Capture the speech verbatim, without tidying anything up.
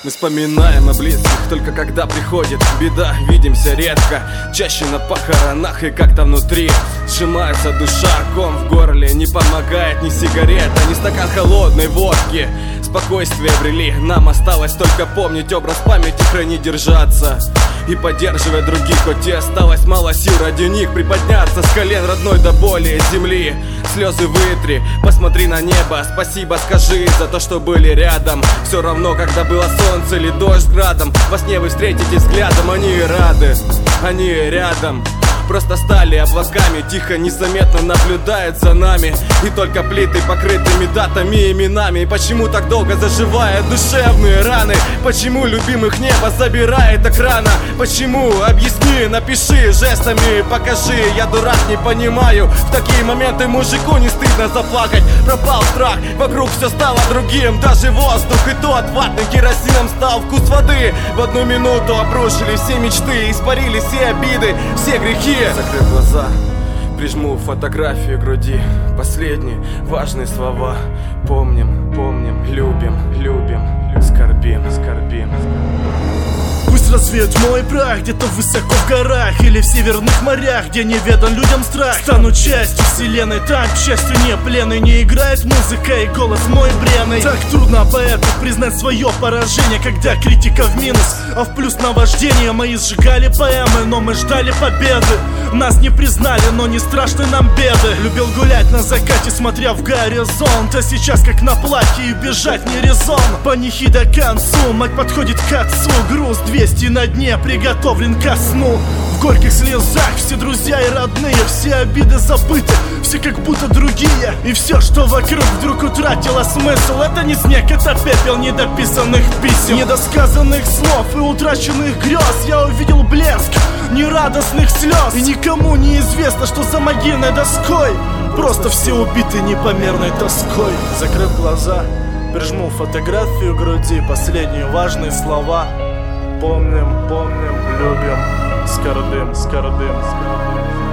Мы вспоминаем о близких только когда приходит беда. Видимся редко, чаще на похоронах и как-то внутри сжимается душа, ком в горле. Не помогает ни сигарета, ни стакан холодной водки. Спокойствие обрели, нам осталось только помнить образ памяти, хранить, держаться и поддерживать других, хоть и осталось мало сил ради них. Приподняться с колен родной до боли земли. Слезы вытри, посмотри на небо. Спасибо скажи за то, что были рядом. Все равно, когда было солнце или дождь градом. Во сне вы встретите взглядом, они рады, они рядом. Просто стали облаками, тихо, незаметно наблюдают за нами. И только плиты, покрытыми датами и именами. И почему так долго заживают душевные раны? Почему любимых небо забирает экрана? Почему? Объясни, напиши жестами, покажи. Я дурак, не понимаю. В такие моменты мужику не стыдно заплакать. Пропал страх, вокруг все стало другим. Даже воздух и тот ватным керосином стал вкус воды. В одну минуту обрушили все мечты, испарились все обиды, все грехи. Закрыв глаза, прижму фотографию к груди. Последние важные слова. Помним, помним, любим, любим, скорбим, скорбим. Пусть развеет мой прах где-то высоко в горах или в северных морях, где неведан людям страх. Стану частью вселенной, там, к счастью, не пленный. Не играет музыка и голос мой бренный. Так трудно поэту признать свое поражение, когда критика в минус, а в плюс наваждение. Мои сжигали поэмы, но мы ждали победы. Нас не признали, но не страшны нам беды. Любил гулять на закате, смотря в горизонт. А сейчас как на платье и бежать не резон. Панихида к концу, мать подходит к отцу. Груз двести на дне, приготовлен ко сну. В горьких слезах все друзья и родные. Все обиды забыты, все как будто другие. И все, что вокруг вдруг утратило смысл. Это не снег, это пепел недописанных писем, недосказанных слов и утраченных грез. Я увидел блеск нерадостных слез. И никому не известно, что за могильной доской просто все убиты непомерной тоской. Закрыв глаза, прижму фотографию к груди. Последние важные слова. Помним, помним, любим, скорбим, скорбим, скорбим.